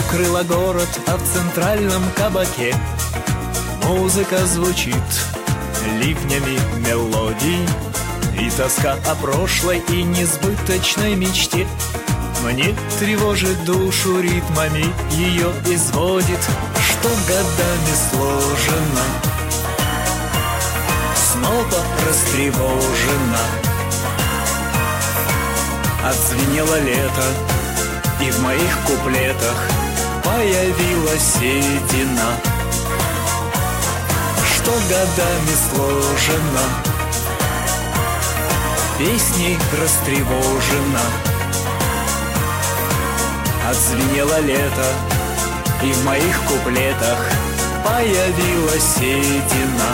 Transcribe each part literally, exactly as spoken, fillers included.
укрыла город, а в центральном кабаке музыка звучит ливнями мелодий, и тоска о прошлой и несбыточной мечте мне тревожит душу ритмами, ее изводит, что годами сложено, снова растревожена. Отзвенело лето, и в моих куплетах появилась седина, что годами сложена, песней растревожена. Отзвенело лето, и в моих куплетах появилась седина.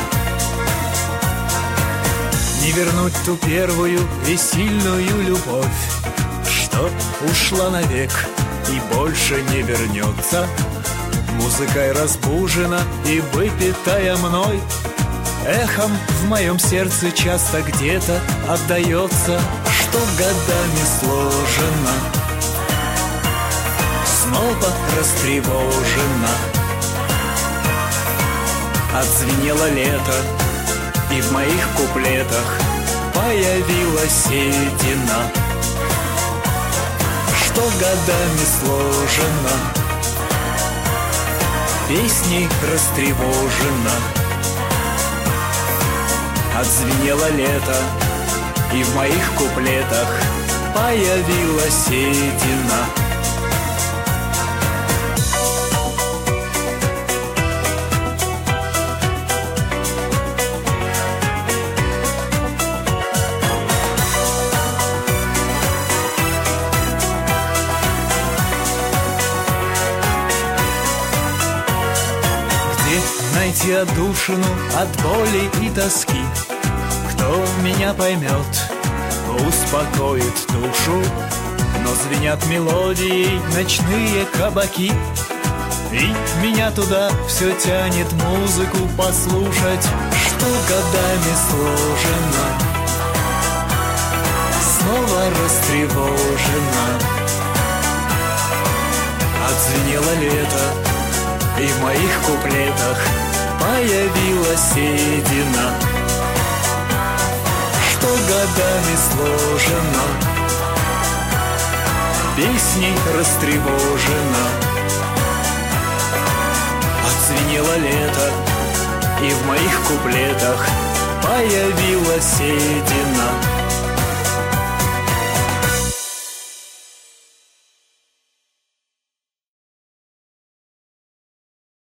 Не вернуть ту первую и сильную любовь, что ушла навек и больше не вернется. Музыкой разбужена и выпитая мной, эхом в моем сердце часто где-то отдается, что годами сложено, снова растревожена. Отзвенело лето, и в моих куплетах появилась седина, что годами сложена, песней растревожена. Отзвенело лето, и в моих куплетах появилась седина. Найти отдушину от боли и тоски, кто меня поймет, успокоит душу. Но звенят мелодией ночные кабаки, и меня туда все тянет музыку послушать, что годами сложено, снова растревожена. Отзвенело лето, и в моих куплетах появилась седина, что годами сложена, песней растревожена. Отзвенело лето, и в моих куплетах появилась седина,